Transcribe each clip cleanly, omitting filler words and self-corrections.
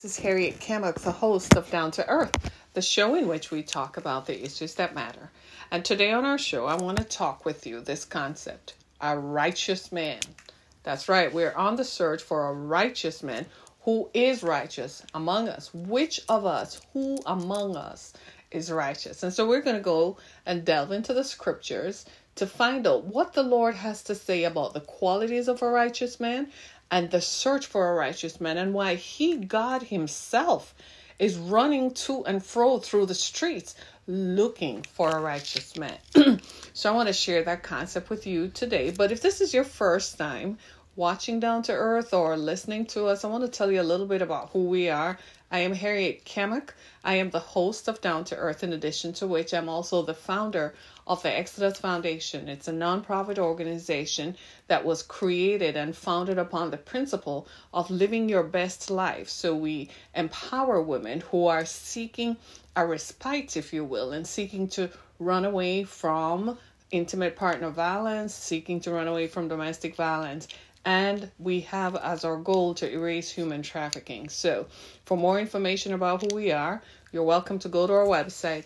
This is Harriet Kimmick, the host of Down to Earth, the show in which we talk about the issues that matter. And today on our show, I want to talk with you this concept, a righteous man. That's right, we're on the search for a righteous man. Who is righteous among us? Which of us, who among us is righteous? And so we're going to go and delve into the scriptures to find out what the Lord has to say about the qualities of a righteous man and the search for a righteous man, and why God himself, is running to and fro through the streets looking for a righteous man. So I want to share that concept with you today. But if this is your first time watching Down to Earth or listening to us, I want to tell you a little bit about who we are. I am Harriet Kimmick. I am the host of Down to Earth, in addition to which I'm also the founder of the Exodus Foundation. It's a nonprofit organization that was created and founded upon the principle of living your best life. So we empower women who are seeking a respite, if you will, and seeking to run away from intimate partner violence, seeking to run away from domestic violence. And we have as our goal to erase human trafficking. So for more information about who we are, you're welcome to go to our website,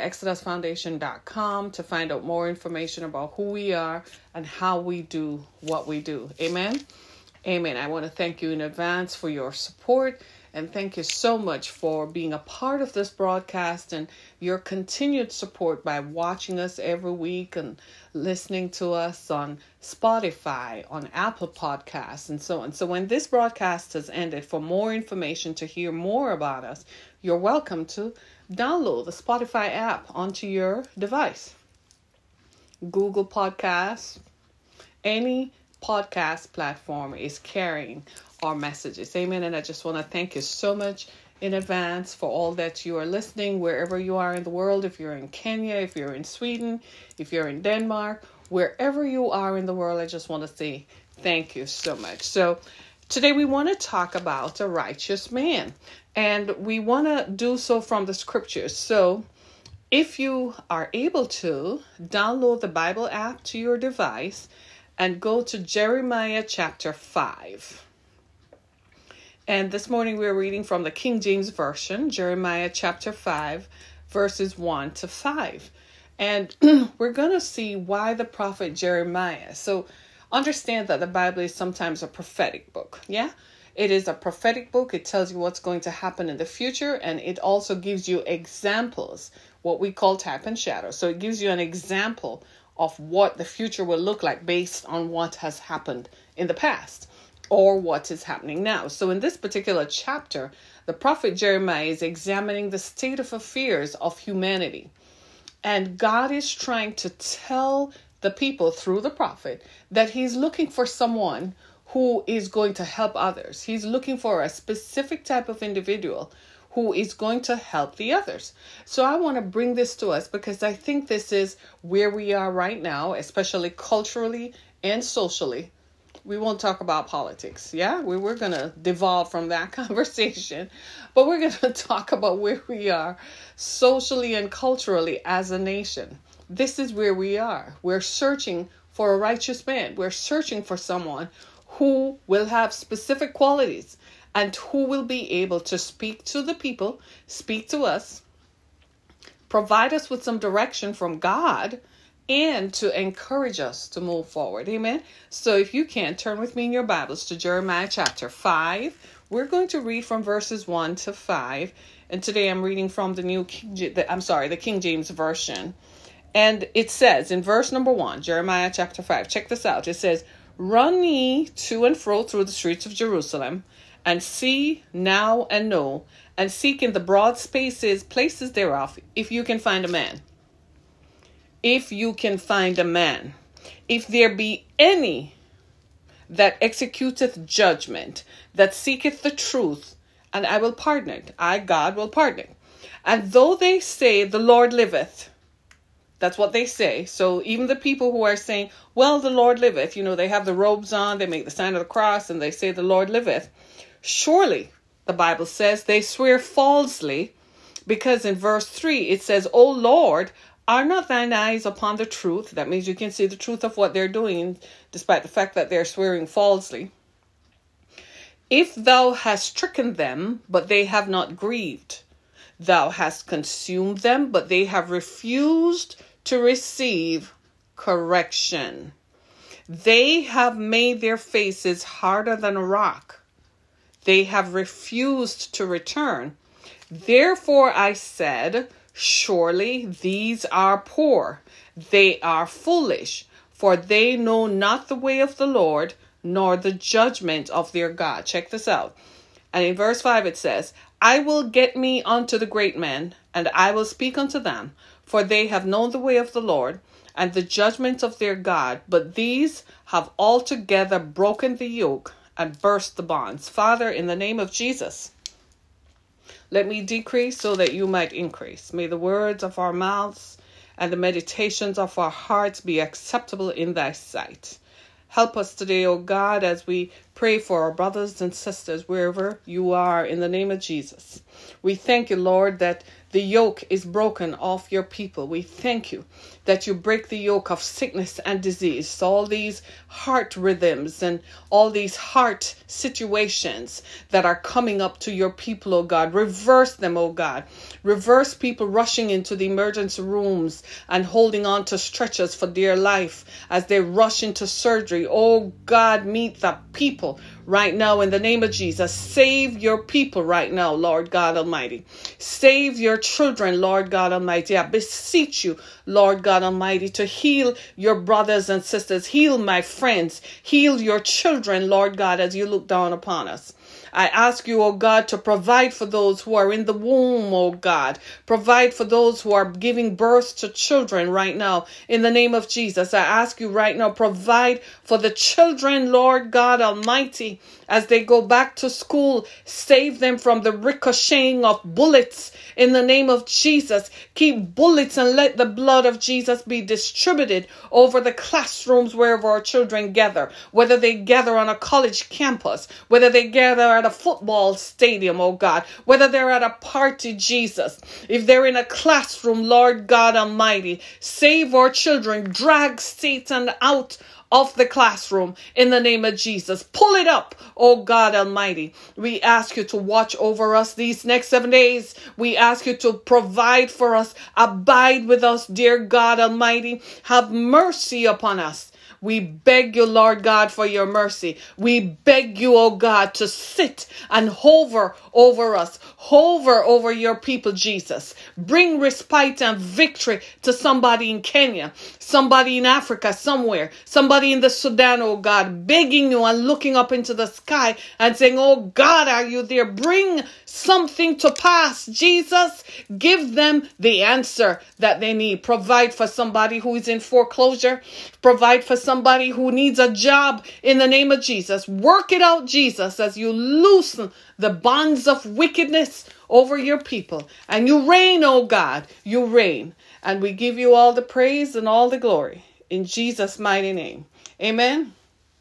theexodusfoundation.com, to find out more information about who we are and how we do what we do. Amen? Amen. I want to thank you in advance for your support. And thank you so much for being a part of this broadcast and your continued support by watching us every week and listening to us on Spotify, on Apple Podcasts, and so on. So when this broadcast has ended, for more information to hear more about us, you're welcome to download the Spotify app onto your device. Google Podcasts, any podcast platform is carrying our messages. Amen. And I just want to thank you so much in advance for all that you are listening, wherever you are in the world. If you're in Kenya, if you're in Sweden, if you're in Denmark, wherever you are in the world, I just want to say thank you so much. So today we want to talk about a righteous man, and we want to do so from the scriptures. So if you are able to, download the Bible app to your device and go to Jeremiah chapter 5. And this morning we're reading from the King James Version, Jeremiah chapter 5, verses 1 to 5. And we're going to see why the prophet Jeremiah. So understand that the Bible is sometimes a prophetic book. Yeah, it is a prophetic book. It tells you what's going to happen in the future. And it also gives you examples, what we call type and shadow. So it gives you an example of what the future will look like based on what has happened in the past, or what is happening now. So in this particular chapter, the prophet Jeremiah is examining the state of affairs of humanity. And God is trying to tell the people through the prophet that he's looking for someone who is going to help others. He's looking for a specific type of individual who is going to help the others. So I want to bring this to us because I think this is where we are right now, especially culturally and socially. We won't talk about politics, yeah? We're going to devolve from that conversation, but we're going to talk about where we are socially and culturally as a nation. This is where we are. We're searching for a righteous man. We're searching for someone who will have specific qualities and who will be able to speak to the people, speak to us, provide us with some direction from God, and to encourage us to move forward. Amen. So if you can, turn with me in your Bibles to Jeremiah chapter 5. We're going to read from verses 1 to 5. And today I'm reading from the King James Version. And it says in verse number 1, Jeremiah chapter 5, check this out. It says, "Run ye to and fro through the streets of Jerusalem, and see now and know, and seek in the broad places thereof, if you can find a man. If you can find a man, if there be any that executeth judgment, that seeketh the truth, and I will pardon it." I, God, will pardon it. "And though they say, the Lord liveth," that's what they say. So even the people who are saying, well, the Lord liveth, they have the robes on, they make the sign of the cross, and they say the Lord liveth. "Surely," the Bible says, "they swear falsely," because in verse 3 it says, "O Lord, are not thine eyes upon the truth?" That means you can see the truth of what they're doing, despite the fact that they're swearing falsely. If thou hast stricken them, but they have not grieved, thou hast consumed them, but they have refused to receive correction. They have made their faces harder than a rock. They have refused to return. Therefore I said, surely these are poor. They are foolish, for they know not the way of the Lord, nor the judgment of their God. Check this out. And in verse 5 it says, I will get me unto the great men, and I will speak unto them, for they have known the way of the Lord, and the judgment of their God. But these have altogether broken the yoke and burst the bonds. Father, in the name of Jesus, let me decrease so that you might increase. May the words of our mouths and the meditations of our hearts be acceptable in thy sight. Help us today, O God, as we pray for our brothers and sisters wherever you are, in the name of Jesus. We thank you, Lord, that the yoke is broken off your people. We thank you that you break the yoke of sickness and disease. So all these heart rhythms and all these heart situations that are coming up to your people, oh God, reverse them, oh God. Reverse people rushing into the emergency rooms and holding on to stretchers for dear life as they rush into surgery. Oh God, meet the people right now in the name of Jesus. Save your people right now, Lord God Almighty. Save your children, Lord God Almighty. I beseech you, Lord God Almighty, to heal your brothers and sisters. Heal my friends. Heal your children, Lord God, as you look down upon us. I ask you, oh God, to provide for those who are in the womb, oh God. Provide for those who are giving birth to children right now. In the name of Jesus, I ask you right now, provide for the children, Lord God Almighty, as they go back to school. Save them from the ricocheting of bullets. In the name of Jesus, keep bullets and let the blood of Jesus be distributed over the classrooms wherever our children gather, whether they gather on a college campus, whether they gather at a football stadium, oh God, whether they're at a party, Jesus. If they're in a classroom, Lord God Almighty, save our children, drag Satan out of the classroom in the name of Jesus. Pull it up, oh God Almighty. We ask you to watch over us these next 7 days. We ask you to provide for us. Abide with us, dear God Almighty. Have mercy upon us. We beg you, Lord God, for your mercy. We beg you, oh God, to sit and hover over us. Hover over your people, Jesus. Bring respite and victory to somebody in Kenya, somebody in Africa somewhere, somebody in the Sudan, oh God, begging you and looking up into the sky and saying, oh God, are you there? Bring something to pass, Jesus. Give them the answer that they need. Provide for somebody who is in foreclosure. Provide for somebody who needs a job in the name of Jesus. Work it out, Jesus, as you loosen the bonds of wickedness over your people. And you reign, oh God, you reign. And we give you all the praise and all the glory in Jesus' mighty name. Amen.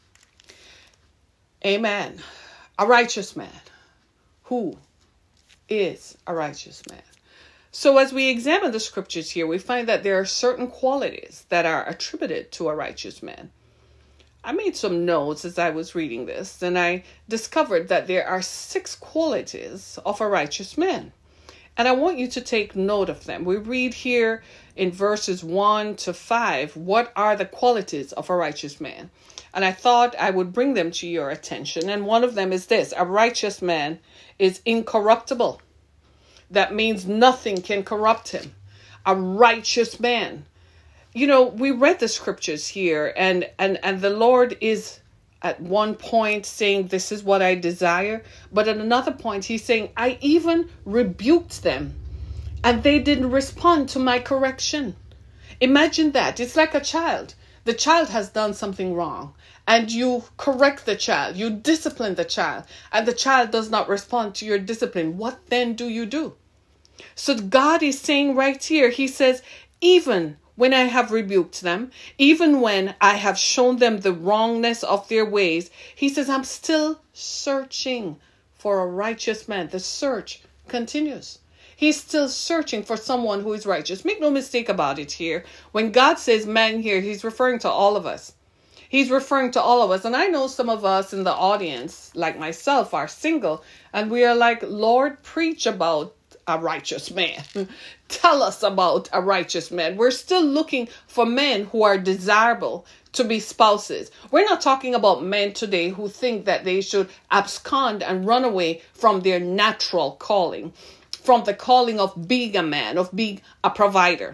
Amen. A righteous man. Who is a righteous man? So as we examine the scriptures here, we find that there are certain qualities that are attributed to a righteous man. I made some notes as I was reading this, and I discovered that there are 6 qualities of a righteous man. And I want you to take note of them. We read here in verses 1 to 5, what are the qualities of a righteous man? And I thought I would bring them to your attention. And one of them is this: a righteous man is incorruptible. That means nothing can corrupt him. A righteous man. You know, we read the scriptures here, and the Lord is at one point saying, this is what I desire. But at another point, he's saying, I even rebuked them, and they didn't respond to my correction. Imagine that. It's like a child. The child has done something wrong, and you correct the child. You discipline the child, and the child does not respond to your discipline. What then do you do? So God is saying right here, he says, even when I have rebuked them, even when I have shown them the wrongness of their ways, he says, I'm still searching for a righteous man. The search continues. He's still searching for someone who is righteous. Make no mistake about it here. When God says man here, he's referring to all of us. He's referring to all of us. And I know some of us in the audience, like myself, are single. And we are like, Lord, preach about a righteous man. Tell us about a righteous man. We're still looking for men who are desirable to be spouses. We're not talking about men today who think that they should abscond and run away from their natural calling, from the calling of being a man, of being a provider.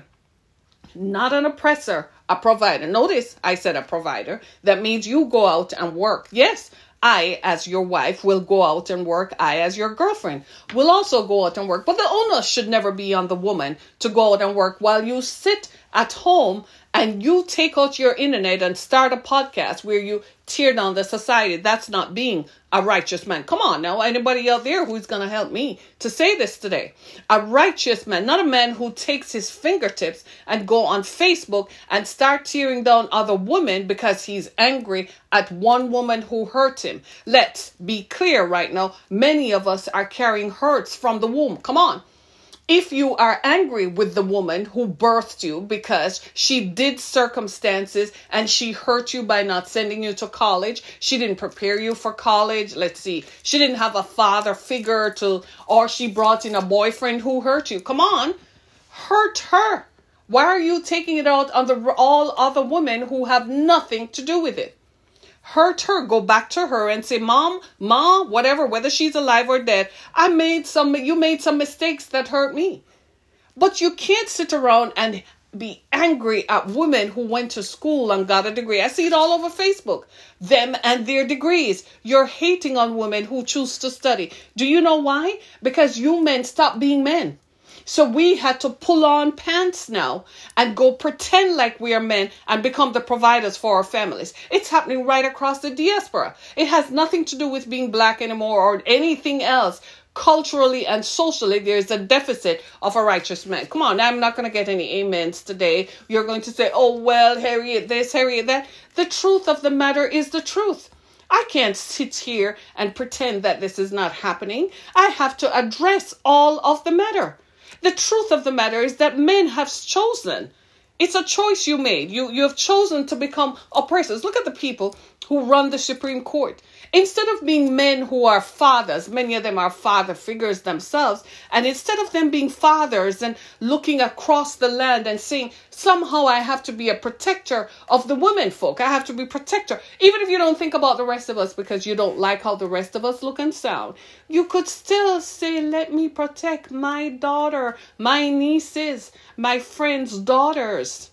Not an oppressor, a provider. Notice I said a provider. That means you go out and work. Yes, I, as your wife, will go out and work. I, as your girlfriend, will also go out and work. But the onus should never be on the woman to go out and work while you sit at home and you take out your internet and start a podcast where you tear down the society. That's not being a righteous man. Come on now, anybody out there who's going to help me to say this today? A righteous man, not a man who takes his fingertips and go on Facebook and start tearing down other women because he's angry at one woman who hurt him. Let's be clear right now. Many of us are carrying hurts from the womb. Come on. If you are angry with the woman who birthed you because she did circumstances and she hurt you by not sending you to college, she didn't prepare you for college, let's see, she didn't have a father figure or she brought in a boyfriend who hurt you. Come on, hurt her. Why are you taking it out on all other women who have nothing to do with it? Hurt her, go back to her and say, Mom, whatever, whether she's alive or dead, you made some mistakes that hurt me. But you can't sit around and be angry at women who went to school and got a degree. I see it all over Facebook. Them and their degrees. You're hating on women who choose to study. Do you know why? Because you men stopped being men. So we had to pull on pants now and go pretend like we are men and become the providers for our families. It's happening right across the diaspora. It has nothing to do with being black anymore or anything else. Culturally and socially, there's a deficit of a righteous man. Come on, I'm not going to get any amens today. You're going to say, oh, well, Harriet this, Harriet that. The truth of the matter is the truth. I can't sit here and pretend that this is not happening. I have to address all of the matter. The truth of the matter is that men have chosen. It's a choice you made. You have chosen to become oppressors. Look at the people who run the Supreme Court. Instead of being men who are fathers, many of them are father figures themselves, and instead of them being fathers and looking across the land and saying, somehow I have to be a protector of the women folk. I have to be protector. Even if you don't think about the rest of us because you don't like how the rest of us look and sound, you could still say, let me protect my daughter, my nieces, my friends' daughters.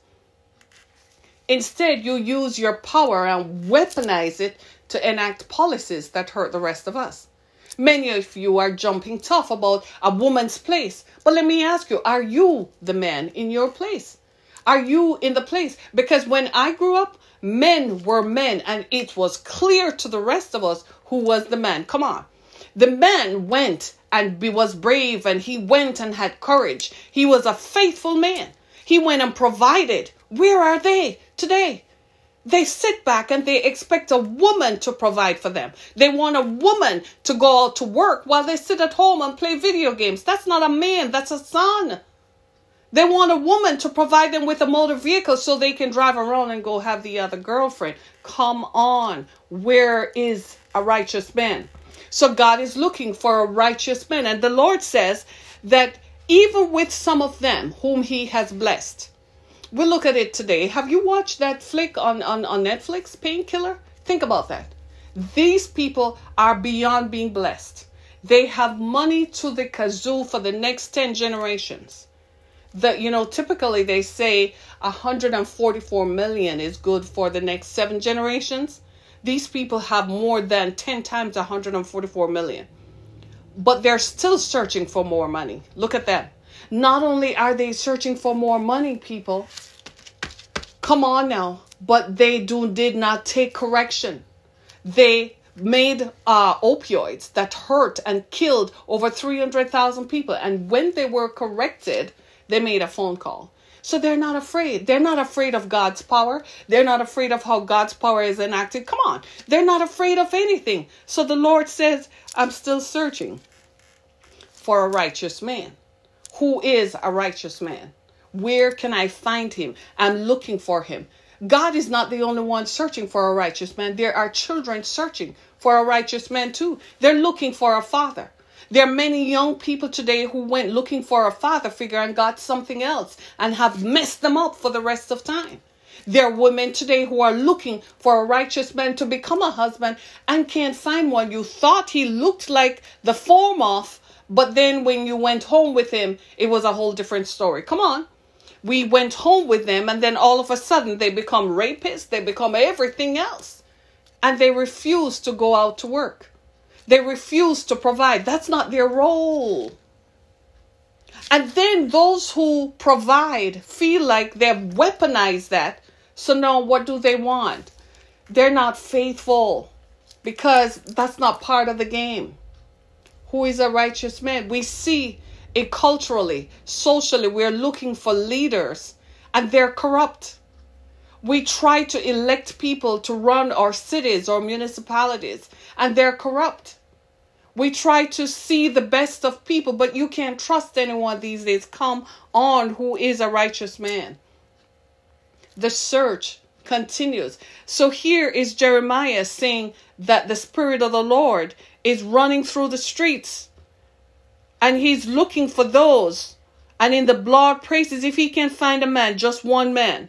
Instead, you use your power and weaponize it to enact policies that hurt the rest of us. Many of you are jumping tough about a woman's place. But let me ask you, are you the man in your place? Are you in the place? Because when I grew up, men were men and it was clear to the rest of us who was the man. Come on. The man went and was brave and he went and had courage. He was a faithful man. He went and provided. Where are they today? They sit back and they expect a woman to provide for them. They want a woman to go out to work while they sit at home and play video games. That's not a man. That's a son. They want a woman to provide them with a motor vehicle so they can drive around and go have the other girlfriend. Come on. Where is a righteous man? So God is looking for a righteous man. And the Lord says that even with some of them whom he has blessed, we'll look at it today. Have you watched that flick on Netflix, Painkiller? Think about that. These people are beyond being blessed. They have money to the kazoo for the next 10 generations. Typically they say 144 million is good for the next 7 generations. These people have more than 10 times 144 million. But they're still searching for more money. Look at that. Not only are they searching for more money, people, come on now, but they did not take correction. They made opioids that hurt and killed over 300,000 people. And when they were corrected, they made a phone call. So they're not afraid. They're not afraid of God's power. They're not afraid of how God's power is enacted. Come on. They're not afraid of anything. So the Lord says, I'm still searching for a righteous man. Who is a righteous man? Where can I find him? I'm looking for him. God is not the only one searching for a righteous man. There are children searching for a righteous man too. They're looking for a father. There are many young people today who went looking for a father figure and got something else and have messed them up for the rest of time. There are women today who are looking for a righteous man to become a husband and can't find one. You thought he looked like the form of, but then when you went home with him, it was a whole different story. Come on. We went home with them and then all of a sudden they become rapists. They become everything else. And they refuse to go out to work. They refuse to provide. That's not their role. And then those who provide feel like they've weaponized that. So now what do they want? They're not faithful because that's not part of the game. Who is a righteous man? We see it culturally, socially. We're looking for leaders and they're corrupt. We try to elect people to run our cities or municipalities and they're corrupt. We try to see the best of people, but you can't trust anyone these days. Come on, who is a righteous man? The search continues. So here is Jeremiah saying that the Spirit of the Lord is running through the streets and he's looking for those. And in the blood praises, if he can find a man, just one man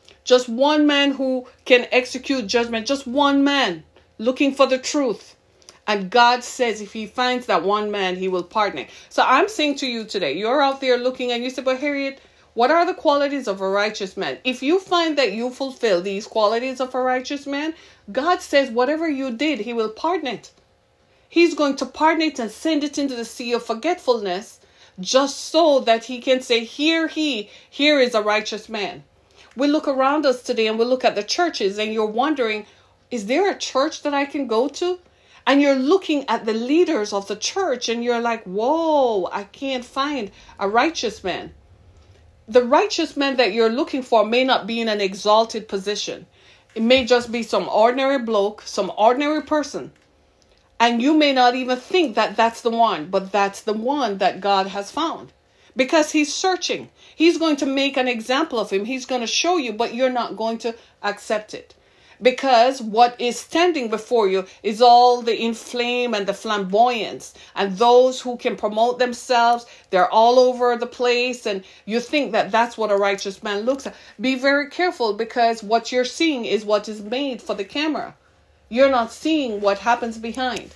who can execute judgment, just one man looking for the truth. And God says if he finds that one man, he will pardon it. So I'm saying to you today, you're out there looking and you say, but Harriet, what are the qualities of a righteous man? If you find that you fulfill these qualities of a righteous man, God says whatever you did, he will pardon it. He's going to pardon it and send it into the sea of forgetfulness just so that he can say, here is a righteous man. We look around us today and we look at the churches and you're wondering, is there a church that I can go to? And you're looking at the leaders of the church and you're like, whoa, I can't find a righteous man. The righteous man that you're looking for may not be in an exalted position. It may just be some ordinary bloke, some ordinary person. And you may not even think that that's the one, but that's the one that God has found. Because he's searching. He's going to make an example of him. He's going to show you, but you're not going to accept it. Because what is standing before you is all the inflame and the flamboyance. And those who can promote themselves, they're all over the place. And you think that that's what a righteous man looks like. Be very careful because what you're seeing is what is made for the camera. You're not seeing what happens behind.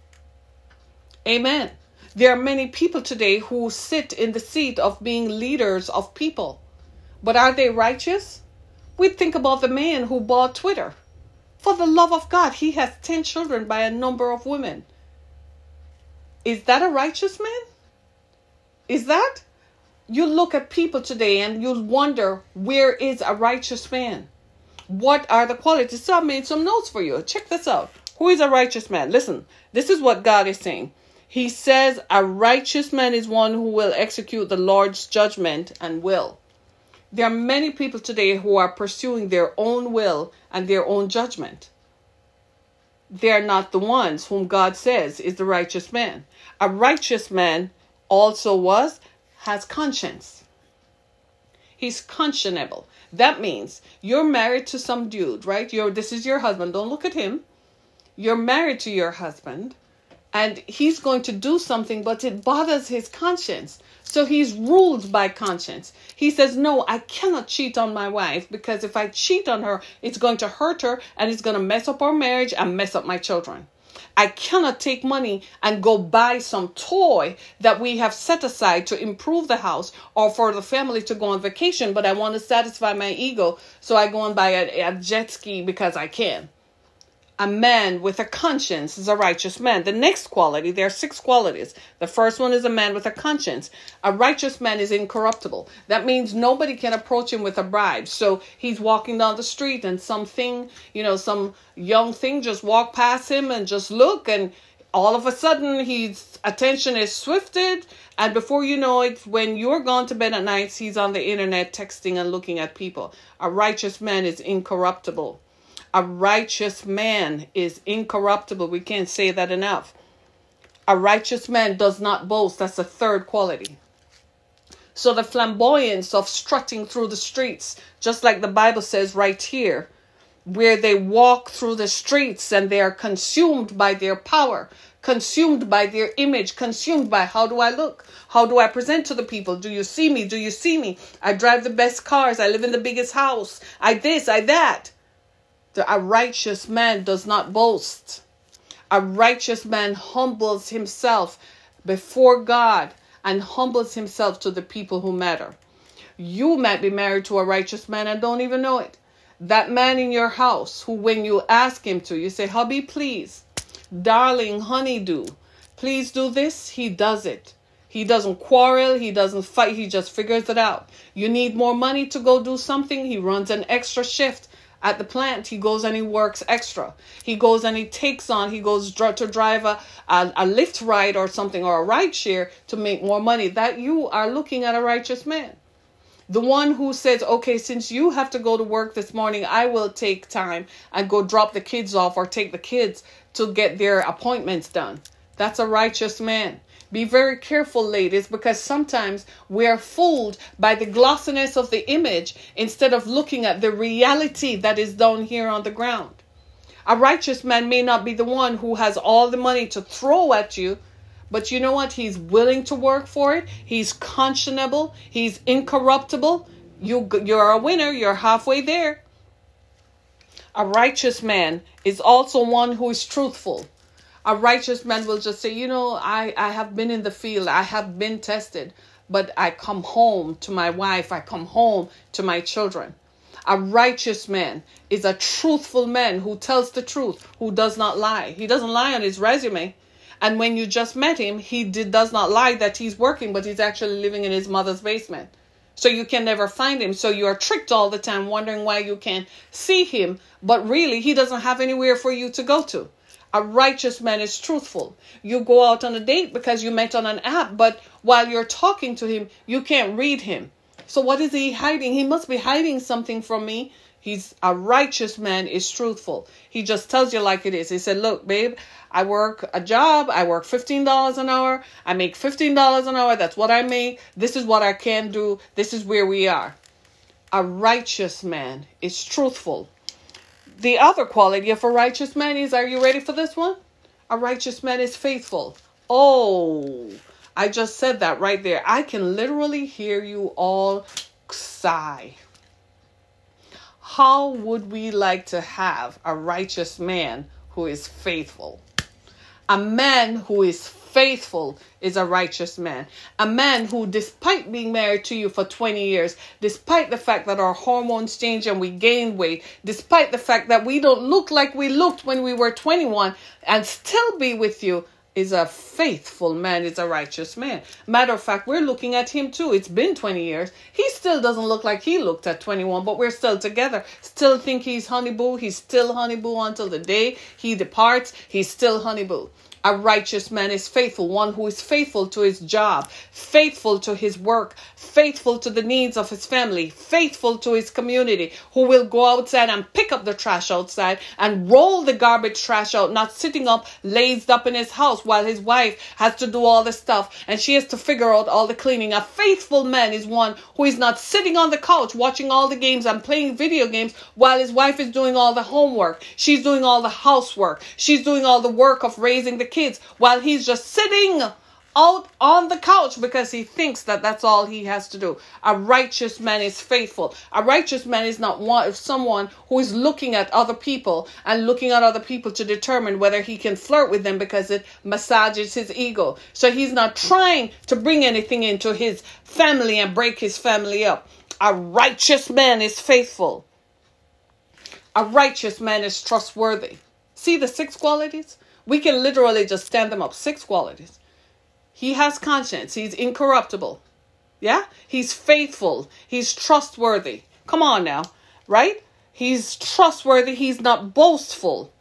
Amen. There are many people today who sit in the seat of being leaders of people. But are they righteous? We think about the man who bought Twitter. For the love of God, he has 10 children by a number of women. Is that a righteous man? Is that? You look at people today and you'll wonder, where is a righteous man? What are the qualities? So I made some notes for you. Check this out. Who is a righteous man? Listen, this is what God is saying. He says a righteous man is one who will execute the Lord's judgment and will. There are many people today who are pursuing their own will and their own judgment. They're not the ones whom God says is the righteous man. A righteous man also has conscience. He's conscionable. That means you're married to some dude, right? This is your husband. Don't look at him. You're married to your husband and he's going to do something, but it bothers his conscience. So he's ruled by conscience. He says, no, I cannot cheat on my wife because if I cheat on her, it's going to hurt her and it's going to mess up our marriage and mess up my children. I cannot take money and go buy some toy that we have set aside to improve the house or for the family to go on vacation, but I want to satisfy my ego, so I go and buy a jet ski because I can. A man with a conscience is a righteous man. The next quality, there are 6 qualities. The first one is a man with a conscience. A righteous man is incorruptible. That means nobody can approach him with a bribe. So he's walking down the street and some young thing just walk past him and just look, and all of a sudden his attention is swifted, and before you know it, when you're gone to bed at night, he's on the internet texting and looking at people. A righteous man is incorruptible. A righteous man is incorruptible. We can't say that enough. A righteous man does not boast. That's the third quality. So the flamboyance of strutting through the streets, just like the Bible says right here, where they walk through the streets and they are consumed by their power, consumed by their image, consumed by how do I look? How do I present to the people? Do you see me? Do you see me? I drive the best cars. I live in the biggest house. I this, I that. A righteous man does not boast. A righteous man humbles himself before God and humbles himself to the people who matter. You might be married to a righteous man and don't even know it. That man in your house who, when you ask him to, you say, hubby, please, darling, honeydew, please do this. He does it. He doesn't quarrel. He doesn't fight. He just figures it out. You need more money to go do something. He runs an extra shift. At the plant, he goes and he works extra. He goes and he goes to drive a Lyft ride or something, or a ride share to make more money. That you are looking at a righteous man. The one who says, okay, since you have to go to work this morning, I will take time and go drop the kids off or take the kids to get their appointments done. That's a righteous man. Be very careful, ladies, because sometimes we are fooled by the glossiness of the image instead of looking at the reality that is down here on the ground. A righteous man may not be the one who has all the money to throw at you, but you know what? He's willing to work for it. He's conscionable. He's incorruptible. You're a winner. You're halfway there. A righteous man is also one who is truthful. A righteous man will just say, I have been in the field. I have been tested, but I come home to my wife. I come home to my children. A righteous man is a truthful man who tells the truth, who does not lie. He doesn't lie on his resume. And when you just met him, he does not lie that he's working, but he's actually living in his mother's basement. So you can never find him. So you are tricked all the time, wondering why you can't see him. But really, he doesn't have anywhere for you to go to. A righteous man is truthful. You go out on a date because you met on an app, but while you're talking to him, you can't read him. So what is he hiding? He must be hiding something from me. A righteous man is truthful. He just tells you like it is. He said, look, babe, I work a job. I work $15 an hour. I make $15 an hour. That's what I make. This is what I can do. This is where we are. A righteous man is truthful. The other quality of a righteous man is, are you ready for this one? A righteous man is faithful. Oh, I just said that right there. I can literally hear you all sigh. How would we like to have a righteous man who is faithful? A man who is faithful is a righteous man. A man who, despite being married to you for 20 years, despite the fact that our hormones change and we gain weight, despite the fact that we don't look like we looked when we were 21 and still be with you, is a faithful man, is a righteous man. Matter of fact, we're looking at him too. It's been 20 years. He still doesn't look like he looked at 21, but we're still together. Still think he's honey boo. He's still honey boo until the day he departs. He's still honey boo. A righteous man is faithful, one who is faithful to his job, faithful to his work, faithful to the needs of his family, faithful to his community, who will go outside and pick up the trash outside and roll the garbage trash out, not sitting up, lazed up in his house while his wife has to do all the stuff and she has to figure out all the cleaning. A faithful man is one who is not sitting on the couch watching all the games and playing video games while his wife is doing all the homework. She's doing all the housework. She's doing all the work of raising the kids while he's just sitting out on the couch because he thinks that that's all he has to do. A righteous man is faithful. A righteous man is not someone who is looking at other people to determine whether he can flirt with them because it massages his ego. So he's not trying to bring anything into his family and break his family up. A righteous man is faithful. A righteous man is trustworthy. See the 6 qualities? We can literally just stand them up. 6 qualities. He has conscience. He's incorruptible. Yeah? He's faithful. He's trustworthy. Come on now. Right? He's trustworthy. He's not boastful.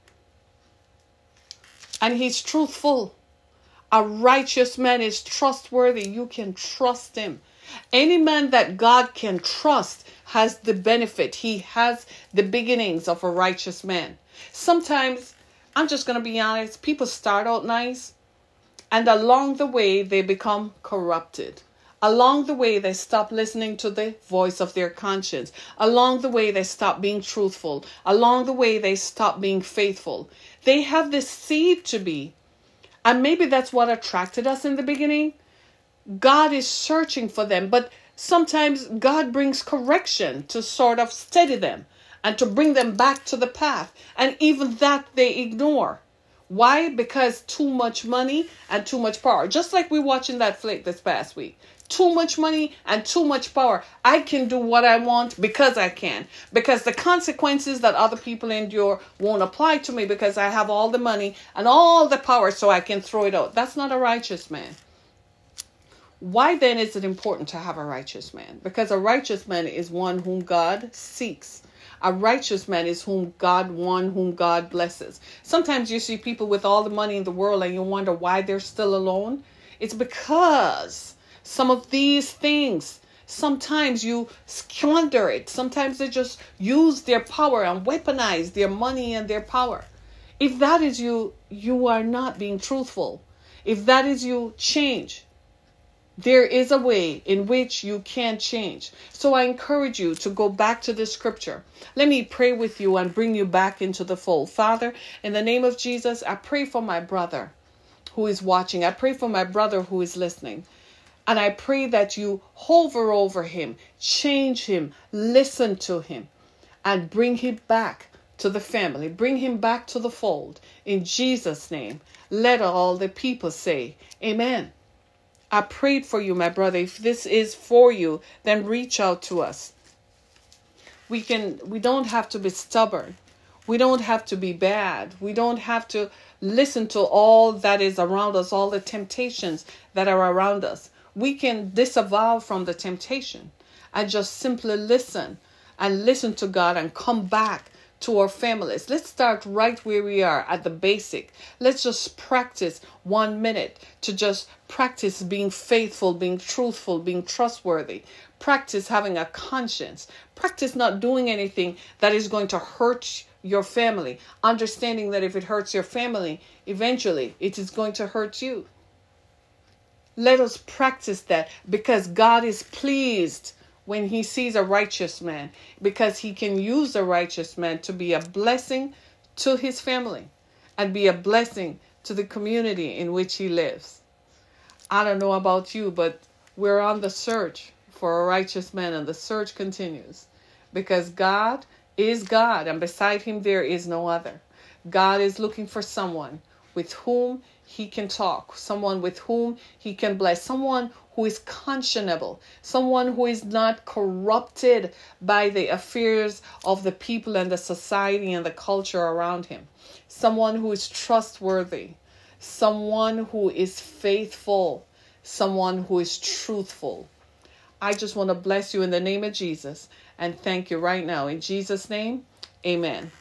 And he's truthful. A righteous man is trustworthy. You can trust him. Any man that God can trust has the benefit. He has the beginnings of a righteous man. Sometimes, I'm just going to be honest, people start out nice and along the way they become corrupted. Along the way, they stop listening to the voice of their conscience. Along the way, they stop being truthful. Along the way, they stop being faithful. They have this seed to be. And maybe that's what attracted us in the beginning. God is searching for them, but sometimes God brings correction to sort of steady them and to bring them back to the path. And even that they ignore. Why? Because too much money and too much power. Just like we watching that flick this past week. Too much money and too much power. I can do what I want because I can. Because the consequences that other people endure won't apply to me because I have all the money and all the power so I can throw it out. That's not a righteous man. Why then is it important to have a righteous man? Because a righteous man is one whom God seeks. A righteous man is one whom God blesses. Sometimes you see people with all the money in the world and you wonder why they're still alone. It's because some of these things, sometimes you squander it. Sometimes they just use their power and weaponize their money and their power. If that is you, you are not being truthful. If that is you, change. There is a way in which you can change. So I encourage you to go back to the scripture. Let me pray with you and bring you back into the fold. Father, in the name of Jesus, I pray for my brother who is watching. I pray for my brother who is listening. And I pray that you hover over him, change him, listen to him, and bring him back to the family. Bring him back to the fold. In Jesus' name, let all the people say, amen. I prayed for you, my brother. If this is for you, then reach out to us. We don't have to be stubborn. We don't have to be bad. We don't have to listen to all that is around us, all the temptations that are around us. We can disavow from the temptation and just simply listen to God and come back to our families. Let's start right where we are at the basic. Let's just practice 1 minute to just practice being faithful, being truthful, being trustworthy. Practice having a conscience. Practice not doing anything that is going to hurt your family. Understanding that if it hurts your family, eventually it is going to hurt you. Let us practice that because God is pleased when he sees a righteous man, because he can use a righteous man to be a blessing to his family and be a blessing to the community in which he lives. I don't know about you, but we're on the search for a righteous man, and the search continues because God is God, and beside him there is no other. God is looking for someone with whom he can talk, someone with whom he can bless, someone who is conscionable, someone who is not corrupted by the affairs of the people and the society and the culture around him, someone who is trustworthy, someone who is faithful, someone who is truthful. I just want to bless you in the name of Jesus and thank you right now. In Jesus' name, amen.